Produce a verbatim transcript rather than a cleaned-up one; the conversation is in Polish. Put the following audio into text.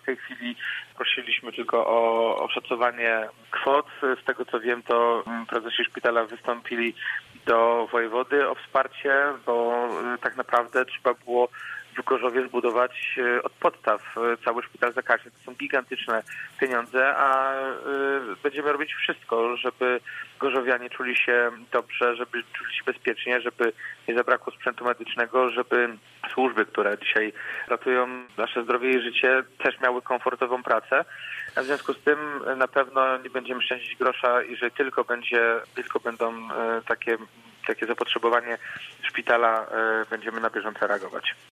W tej chwili prosiliśmy tylko o oszacowanie kwot. Z tego co wiem, to prezesi szpitala wystąpili do wojewody o wsparcie, bo tak naprawdę trzeba było w Gorzowie zbudować od podstaw cały szpital zakaźny. To są gigantyczne pieniądze, a będziemy robić wszystko, żeby gorzowianie czuli się dobrze, żeby czuli się bezpiecznie, żeby nie zabrakło sprzętu medycznego, żeby służby, które dzisiaj ratują nasze zdrowie i życie, też miały komfortową pracę. A w związku z tym na pewno nie będziemy szczędzić grosza, jeżeli tylko będzie, tylko będą takie, takie zapotrzebowanie szpitala, będziemy na bieżąco reagować.